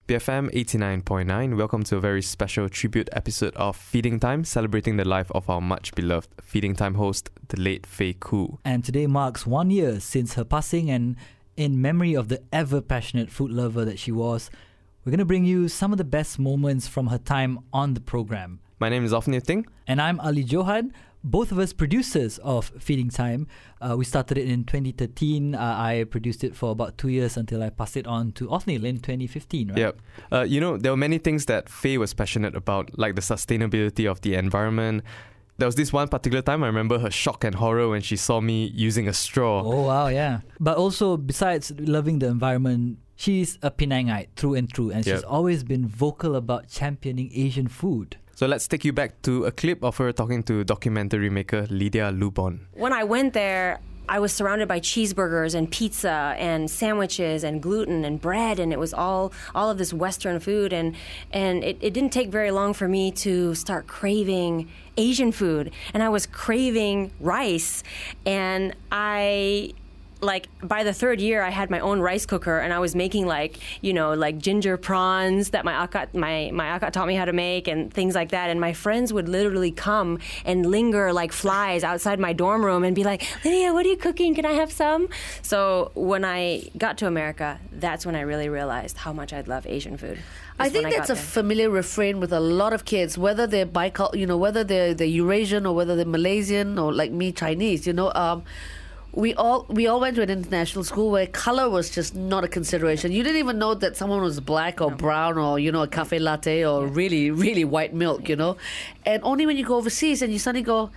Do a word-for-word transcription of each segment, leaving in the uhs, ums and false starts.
B F M eighty-nine point nine. Welcome to a very special tribute episode of Feeding Time, celebrating the life of our much beloved Feeding Time host, the late Fei Koo. And today marks one year since her passing, and in memory of the ever-passionate food lover that she was, we're going to bring you some of the best moments from her time on the program. My name is Ofnir Ting. And I'm Ali Johan. Both of us producers of Feeding Time. Uh, we started it in twenty thirteen. Uh, I produced it for about two years until I passed it on to Ofnir in twenty fifteen, right? Yep. Uh, you know, there were many things that Fei was passionate about, like the sustainability of the environment. There was this one particular time I remember her shock and horror when she saw me using a straw. Oh, wow, yeah. But also, besides loving the environment, she's a Penangite through and through, and Yep. she's always been vocal about championing Asian food. So let's take you back to a clip of her talking to documentary maker Lydia Lubon. When I went there, I was surrounded by cheeseburgers and pizza and sandwiches and gluten and bread, and it was all all of this Western food. And and it, it didn't take very long for me to start craving Asian food. And I was craving rice, and I... Like, by the third year, I had my own rice cooker, and I was making, like, you know, like ginger prawns that my akat, my, my akat taught me how to make and things like that. And my friends would literally come and linger like flies outside my dorm room and be like, Lydia, what are you cooking? Can I have some? So when I got to America, that's when I really realized how much I'd love Asian food. I think I that's a there. familiar refrain with a lot of kids, whether they're bicul- you know, whether they're, they're Eurasian or whether they're Malaysian or like me, Chinese, you know. Um, We all we all went to an international school where color was just not a consideration. You didn't even know that someone was black or No. brown or, you know, a cafe latte or Yeah. really, really white milk, you know. And only when you go overseas and you suddenly go,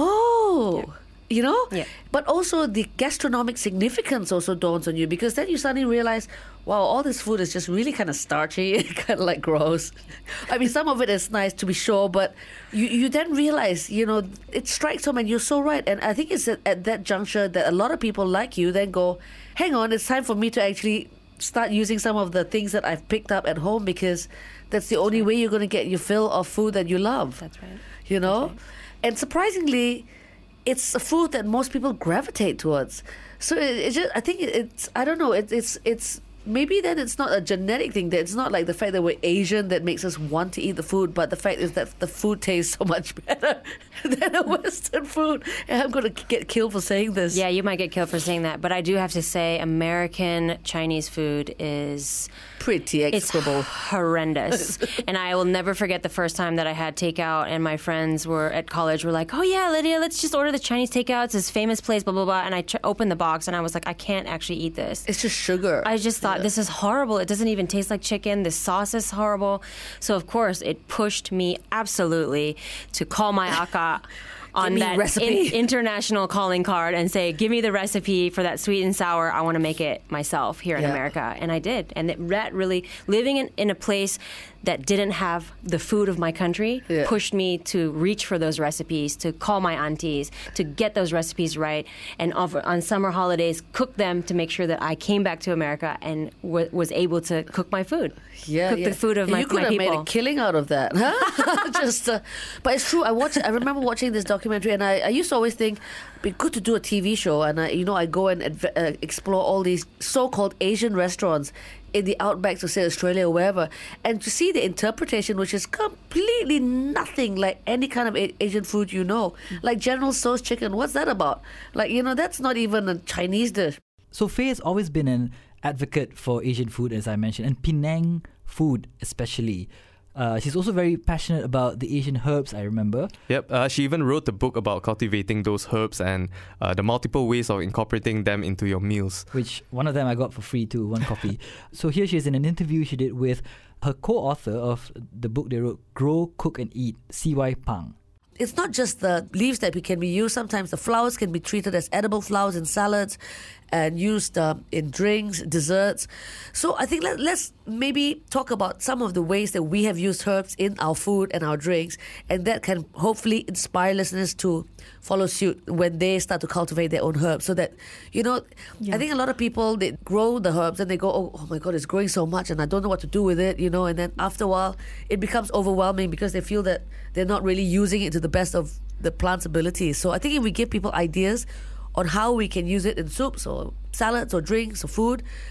oh, Yeah. you know. Yeah. But also the gastronomic significance also dawns on you, because then you suddenly realize, wow, all this food is just really kind of starchy, kind of like gross. I mean, some of it is nice to be sure, but you, you then realize, you know, it strikes home, and you're so right. And I think it's at, at that juncture that a lot of people like you then go, hang on, it's time for me to actually start using some of the things that I've picked up at home, because that's the only way you're going to get your fill of food that you love. That's right. You know? That's right. And surprisingly, it's a food that most people gravitate towards. So it, it just, I think it, it's, I don't know, it, it's, it's, maybe then it's not a genetic thing. That it's not like the fact that we're Asian that makes us want to eat the food, but the fact is that the food tastes so much better than a Western food. And I'm going to get killed for saying this. Yeah, you might get killed for saying that, but I do have to say American Chinese food is... Pretty It's execrable. horrendous. And I will never forget the first time that I had takeout, and my friends were at college were like, oh yeah, Lydia, let's just order the Chinese takeout. It's this famous place, blah, blah, blah. And I ch- opened the box and I was like, I can't actually eat this. It's just sugar. I just thought, this is horrible. It doesn't even taste like chicken. The sauce is horrible. So, of course, it pushed me absolutely to call my aka on me that recipe. in- international calling card and say, give me the recipe for that sweet and sour. I want to make it myself here in Yeah. America. And I did. And it, that really, living in, in a place that didn't have the food of my country Yeah. pushed me to reach for those recipes, to call my aunties, to get those recipes right, and over, on summer holidays, cook them to make sure that I came back to America and w- was able to cook my food. Yeah, cook yeah. the food of my, you could my have people. made a killing out of that, huh? Just, uh, but it's true. I watched. I remember watching this documentary, and I, I used to always think, it'd be good to do a T V show, and I, you know, I go and adv- uh, explore all these so-called Asian restaurants in the outbacks of, say, Australia or wherever, and to see the interpretation, which is completely nothing like any kind of a- Asian food you know, like General Tso's chicken. What's that about? Like, you know, that's not even a Chinese dish. So Fei has always been an advocate for Asian food, as I mentioned, and Penang food especially. Uh, she's also very passionate about the Asian herbs, I remember. Yep, uh, she even wrote a book about cultivating those herbs and uh, the multiple ways of incorporating them into your meals. Which one of them I got for free too, one copy. So here she is in an interview she did with her co-author of the book they wrote, Grow, Cook and Eat, C Y Pang. It's not just the leaves that we can be used. Sometimes the flowers can be treated as edible flowers in salads and used um, in drinks, desserts. So I think let, let's maybe talk about some of the ways that we have used herbs in our food and our drinks, and that can hopefully inspire listeners to follow suit when they start to cultivate their own herbs. So that, you know, Yeah. I think a lot of people, they grow the herbs and they go, oh, oh my God, it's growing so much and I don't know what to do with it, you know, and then after a while it becomes overwhelming because they feel that they're not really using it to the best of the plant's abilities. So I think if we give people ideas on how we can use it in soups or salads or drinks or food,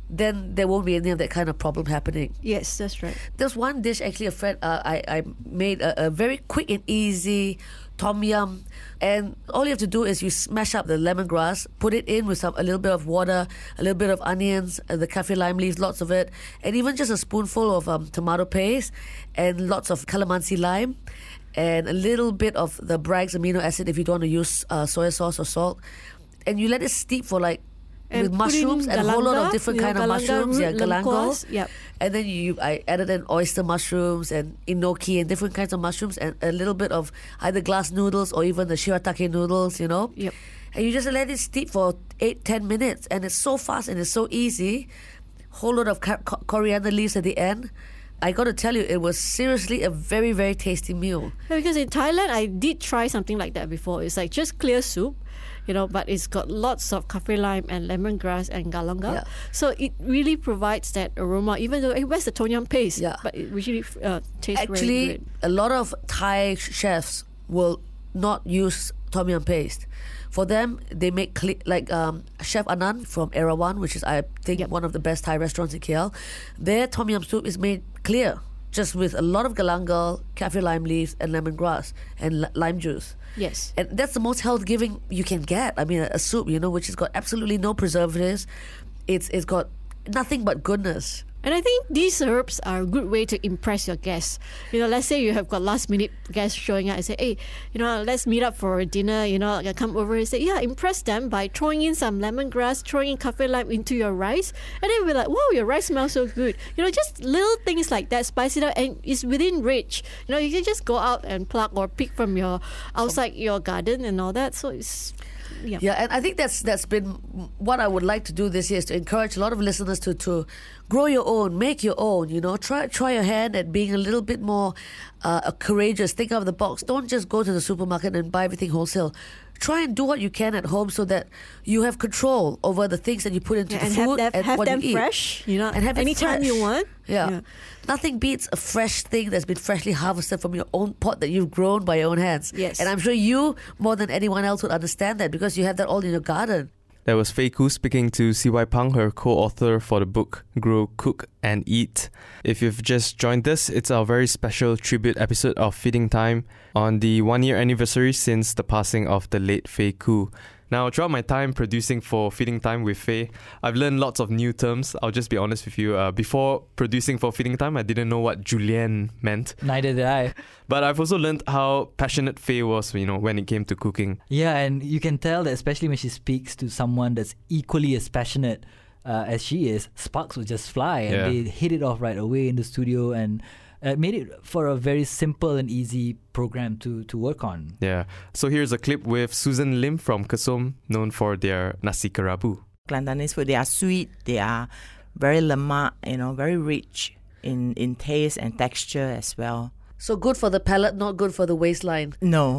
then there won't be any of that kind of problem happening. Yes, that's right. There's one dish actually a friend uh, I, I made a, a very quick and easy tom yum, and all you have to do is you smash up the lemongrass, put it in with some a little bit of water, a little bit of onions, uh, the kaffir lime leaves, lots of it, and even just a spoonful of um, tomato paste and lots of calamansi lime and a little bit of the Bragg's amino acid if you don't want to use uh, soy sauce or salt, and you let it steep for like And with put in mushrooms and a whole lot of galanga, different you know, kind of galanga mushrooms, root, yeah, galangal. lengkuas, yep. And then you, I added in oyster mushrooms and enoki and different kinds of mushrooms and a little bit of either glass noodles or even the shirataki noodles, you know. Yep. And you just let it steep for eight, ten minutes, and it's so fast and it's so easy. Whole lot of ca- co- coriander leaves at the end. I got to tell you, it was seriously a very, very tasty meal. Yeah, because in Thailand, I did try something like that before. It's like just clear soup, you know, but it's got lots of kaffir lime and lemongrass and galanga. Yeah. So it really provides that aroma, even though, hey, where's the tom yum paste? Yeah. But it really uh, tastes very Actually, good. a lot of Thai chefs will not use tom yum paste. For them, they make cle- like um, Chef Anand from Erawan, which is I think Yep. one of the best Thai restaurants in K L. Their tom yum soup is made clear, just with a lot of galangal, kaffir lime leaves, and lemongrass and li- lime juice. Yes. And that's the most health giving you can get. I mean, a, a soup, you know, which has got absolutely no preservatives. It's it's got nothing but goodness. And I think these herbs are a good way to impress your guests. You know, let's say you have got last minute guests showing up and say, hey, you know, let's meet up for dinner, you know, I come over and say, yeah, impress them by throwing in some lemongrass, throwing in kaffir lime into your rice. And then we're like, wow, your rice smells so good. You know, just little things like that, spice it up, and it's within reach. You know, you can just go out and pluck or pick from your outside your garden and all that. So it's... Yeah. Yeah, and I think that's that's been what I would like to do this year, is to encourage a lot of listeners to, to grow your own, make your own. You know, try try your hand at being a little bit more uh, courageous. Think out of the box. Don't just go to the supermarket and buy everything wholesale. Try and do what you can at home so that you have control over the things that you put into Yeah, the and food have, them- and have what them you eat. fresh, you know, And have it anytime fresh. you want. Yeah. Yeah. Nothing beats a fresh thing that's been freshly harvested from your own pot that you've grown by your own hands. Yes. And I'm sure you, more than anyone else, would understand that because you have that all in your garden. That was Fei Koo speaking to C Y Pang, her co-author for the book Grow, Cook and Eat. If you've just joined us, it's our very special tribute episode of Feeding Time on the one-year anniversary since the passing of the late Fei Koo. Now, throughout my time producing for Feeding Time with Fei, I've learned lots of new terms. I'll just be honest with you. Uh, before producing for Feeding Time, I didn't know what julienne meant. Neither did I. But I've also learned how passionate Fei was, you know, when it came to cooking. Yeah, and you can tell that especially when she speaks to someone that's equally as passionate uh, as she is, sparks would just fly, and Yeah. they hit it off right away in the studio, and uh, made it for a very simple and easy program to, to work on. Yeah. So here's a clip with Susan Lim from Kesom, known for their nasi kerabu. Kelantanese food, they are sweet, they are very lemak, you know, very rich in, in taste and texture as well. So good for the palate, not good for the waistline. No,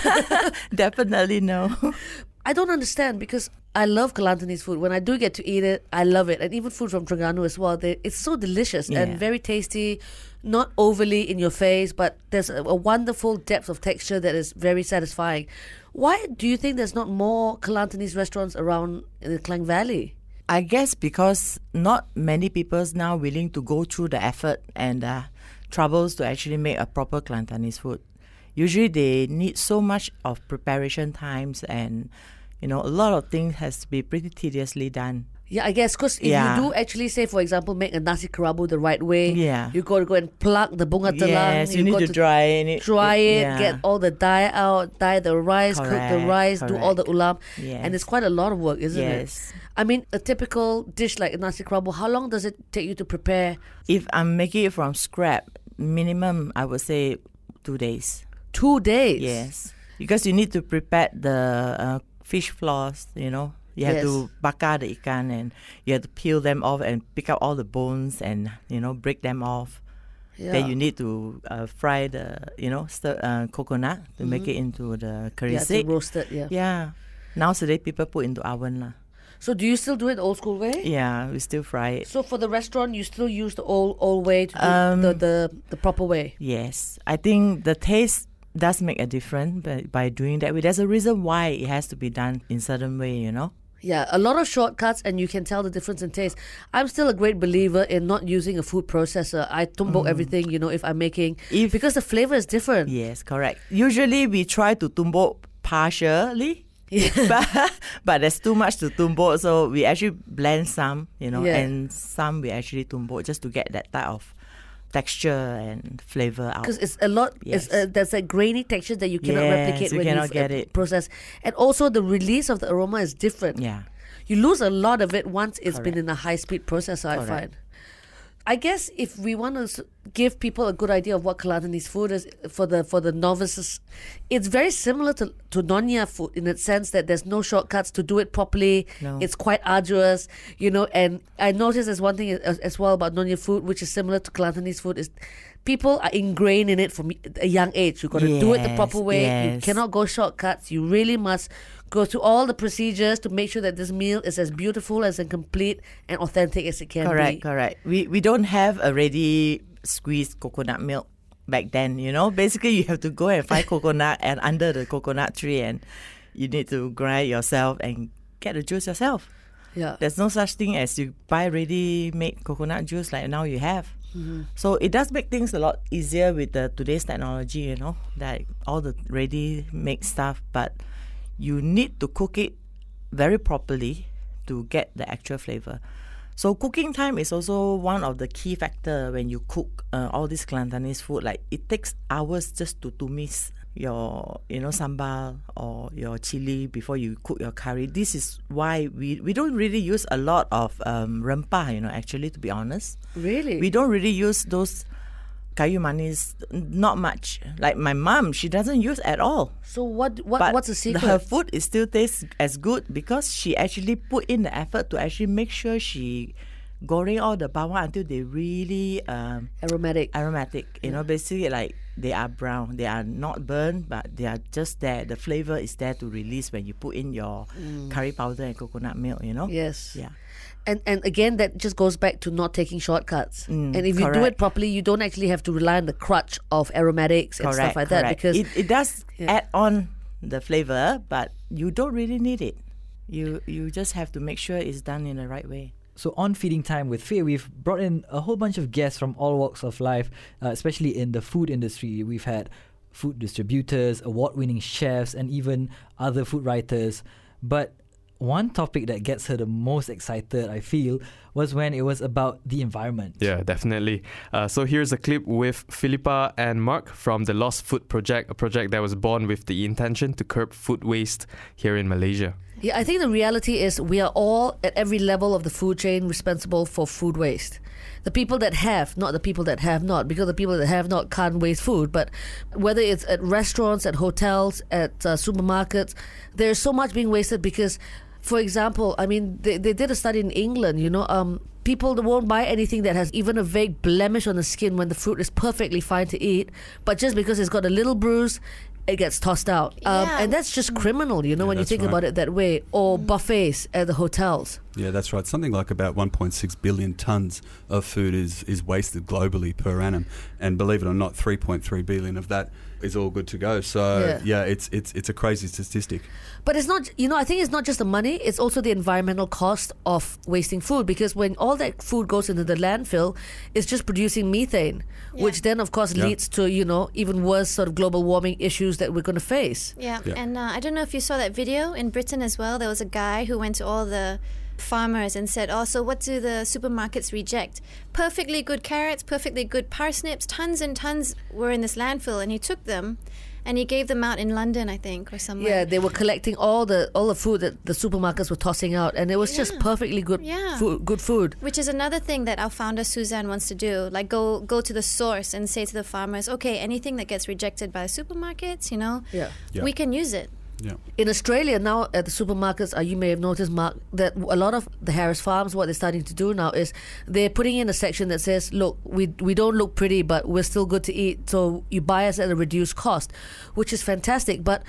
definitely no. I don't understand because I love Kelantanese food. When I do get to eat it, I love it. And even food from Terengganu as well. They, it's so delicious Yeah. and very tasty, not overly in your face, but there's a, a wonderful depth of texture that is very satisfying. Why do you think there's not more Kelantanese restaurants around in the Klang Valley? I guess because not many people's now willing to go through the effort and uh, troubles to actually make a proper Kelantanese food. Usually they need so much of preparation times, and you know, a lot of things has to be pretty tediously done. Yeah, I guess because if Yeah. you do actually say, for example, make a nasi kerabu the right way, Yeah. you got to go and pluck the bunga telang. Yes, you, need got to, dry it. dry it, yeah. get all the dye out, dye the rice, cook the Correct, rice, do all the ulam. Yes. And it's quite a lot of work, isn't it? Yes. I mean, a typical dish like nasi kerabu, how long does it take you to prepare? If I'm making it from scrap, minimum I would say two days. Two days. Yes, because you need to prepare the uh, fish floss, you know. You have Yes. to bakar the ikan, and you have to peel them off and pick out all the bones and, you know, break them off. Yeah. Then you need to uh, fry the, you know, stir, uh, coconut to make it into the curry yeah, to stick. roast it, yeah. Yeah. Nowadays people put into oven lah. So do you still do it the old school way? Yeah, we still fry it. So for the restaurant, you still use the old old way to do Um, the, the, the proper way? Yes, I think the taste does make a difference by, by doing that way. There's a reason why it has to be done in certain way, you know. Yeah, a lot of shortcuts, and you can tell the difference in taste. I'm still a great believer in not using a food processor. I tumbuk everything, you know, if I'm making, If- because the flavor is different. Yes, correct. Usually we try to tumbuk partially. but, but there's too much to tumbuk, so we actually blend some, you know, Yeah. and some we actually tumbuk just to get that type of texture and flavor out. Because it's a lot, it's Yes. uh, there's a grainy texture that you cannot Yes, replicate you when cannot you get uh, it. process. And also the release of the aroma is different. Yeah. You lose a lot of it once it's been Correct. in a high-speed processor, I Correct. find. I guess if we want to s- give people a good idea of what Kelantanese food is for the for the novices, it's very similar to, to Nonya food in the sense that there's no shortcuts to do it properly. No. It's quite arduous, you know. And I noticed there's one thing as, as well about Nonya food, which is similar to Kelantanese food, is people are ingrained in it from a young age. You've got to do it the Yes, proper way. You yes. cannot go shortcuts. You really must go through all the procedures to make sure that this meal is as beautiful, as and complete and authentic as it can Correct, be. correct. We we don't have a ready squeezed coconut milk back then, you know. Basically, you have to go and find coconut and under the coconut tree, and you need to grind yourself and get the juice yourself. Yeah. There's no such thing as you buy ready-made coconut juice like now you have. Mm-hmm. So it does make things a lot easier with the today's technology, you know, like all the ready-made stuff. But you need to cook it very properly to get the actual flavor. So cooking time is also one of the key factor when you cook uh, all this Kelantanese food. Like it takes hours just to tumis your, you know, sambal or your chili before you cook your curry. This is why we, we don't really use a lot of um, rempah, you know, actually, to be honest. Really? We don't really use those kayu manis, not much. Like my mom, she doesn't use at all. So what what But what's the secret? her food is still tastes as good because she actually put in the effort to actually make sure she goreng all the bawang until they really um, Aromatic. aromatic. You know, basically like they are brown. They are not burnt, but they are just there. The flavor is there to release when you put in your curry powder and coconut milk, you know? Yes. Yeah. And and again, that just goes back to not taking shortcuts. Mm, and if you do it correct. properly, you don't actually have to rely on the crutch of aromatics and Correct, stuff like that. correct. Because it, it does Yeah. add on the flavor, but you don't really need it. You you just have to make sure it's done in the right way. So on Feeding Time with Faye, we've brought in a whole bunch of guests from all walks of life, uh, especially in the food industry. We've had food distributors, award-winning chefs, and even other food writers. But one topic that gets her the most excited, I feel, was when it was about the environment. Yeah, definitely. Uh, so here's a clip with Philippa and Mark from the Lost Food Project, a project that was born with the intention to curb food waste here in Malaysia. Yeah, I think the reality is we are all at every level of the food chain responsible for food waste. The people that have, not the people that have not, because the people that have not can't waste food. But whether it's at restaurants, at hotels, at uh, supermarkets, there's so much being wasted because, for example, I mean, they, they did a study in England, you know, um, people that won't buy anything that has even a vague blemish on the skin when the fruit is perfectly fine to eat, but just because it's got a little bruise, it gets tossed out. Um, Yeah. and that's just criminal, you know, Yeah, when you that's think right. about it that way. Or buffets at the hotels. Yeah, that's right. Something like about one point six billion tonnes of food is, is wasted globally per annum. And believe it or not, three point three billion of that is all good to go. So, Yeah. yeah, it's it's it's a crazy statistic. But it's not, you know, I think it's not just the money, it's also the environmental cost of wasting food, because when all that food goes into the landfill, it's just producing methane, Yeah. which then, of course, Yeah. leads to, you know, even worse sort of global warming issues that we're going to face. Yeah, Yeah. and uh, I don't know if you saw that video in Britain as well. There was a guy who went to all the farmers and said, oh, so what do the supermarkets reject? Perfectly good carrots, perfectly good parsnips, tons and tons were in this landfill, and he took them and he gave them out in London, I think, or somewhere. Yeah, they were collecting all the all the food that the supermarkets were tossing out, and it was just Yeah. perfectly good Yeah. food, good food. Which is another thing that our founder Suzanne wants to do. Like go go to the source and say to the farmers, okay, anything that gets rejected by the supermarkets, you know, Yeah. Yeah. we can use it. Yeah. In Australia now, at the supermarkets, uh, you may have noticed, Mark, that a lot of the Harris Farms, what they're starting to do now is they're putting in a section that says, look, we we don't look pretty, but we're still good to eat, so you buy us at a reduced cost, which is fantastic. But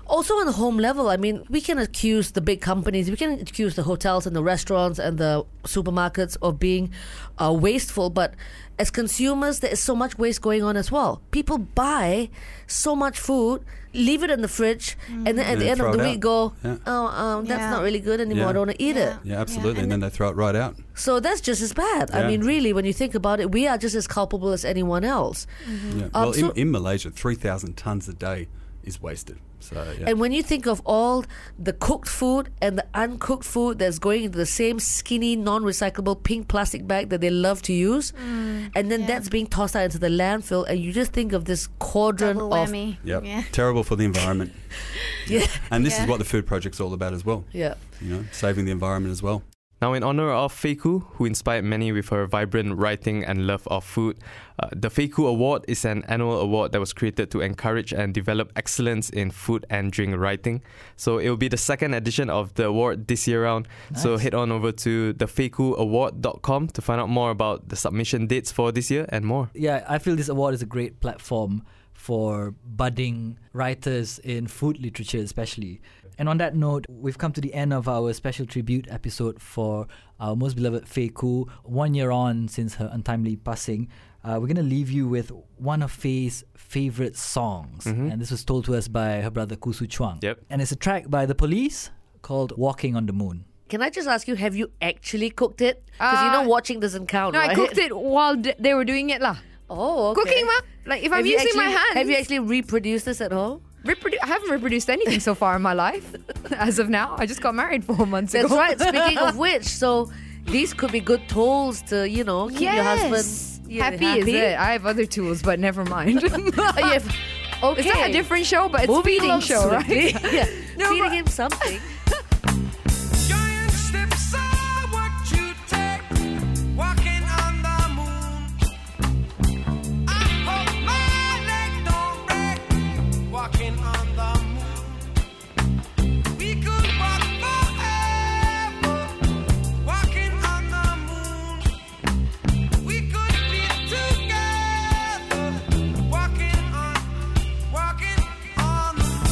Also on the home level, I mean, we can accuse the big companies, we can accuse the hotels and the restaurants and the supermarkets of being uh, wasteful, but as consumers, there is so much waste going on as well. People buy so much food, leave it in the fridge, mm. and then at and the then end of the throw it week out. go, Yeah. oh, um, that's Yeah. not really good anymore, Yeah. I don't want to eat Yeah. it. Yeah, absolutely. Yeah. And then they throw it right out. So that's just as bad. I Yeah. mean, really, when you think about it, we are just as culpable as anyone else. Mm-hmm. Yeah. Um, Well, so- in, in Malaysia, three thousand tonnes a day is wasted. So, yeah. And when you think of all the cooked food and the uncooked food that's going into the same skinny, non-recyclable pink plastic bag that they love to use, Mm, and then yeah. that's being tossed out into the landfill, and you just think of this quadrant Double of whammy. Yep. Yeah. Terrible for the environment. yeah, And this Yeah. is what the food project's all about as well. yeah. You know, saving the environment as well. Now, in honor of Fei Ku, who inspired many with her vibrant writing and love of food, uh, the Fei Ku Award is an annual award that was created to encourage and develop excellence in food and drink writing. So it will be the second edition of the award this year round. So Nice. head on over to the fei ku award dot com to find out more about the submission dates for this year and more. Yeah, I feel this award is a great platform for budding writers in food literature, especially. And on that note, we've come to the end of our special tribute episode for our most beloved Fei Ku. One year on since her untimely passing, uh, we're going to leave you with one of Fei's favorite songs. Mhm. And this was told to us by her brother Ku Su Chuang. Yep. And it's a track by The Police called Walking on the Moon. Can I just ask you, have you actually cooked it? Because you Uh, know watching doesn't count, No, right? I cooked it while d- they were doing it lah. Oh, okay. Cooking ma, like if I'm Have you using actually, my hands. Have you actually reproduced this at home? Reprodu- I haven't reproduced anything so far in my life, as of now. I just got married four months That's ago. right. Speaking of which, so these could be good tools to, you know, keep your husband Yes. you know, happy, is it? I have other tools, but never mind. Oh, you have- okay. Is that a different show? But it's Moving feeding along show, swiftly. right? Yeah. No, Feeding but- him something. Giant steps are what you take, walking on the moon. I hope my leg don't break, walking on the moon. We could walk forever, walking on the moon. We could be together, walking on, walking on the moon.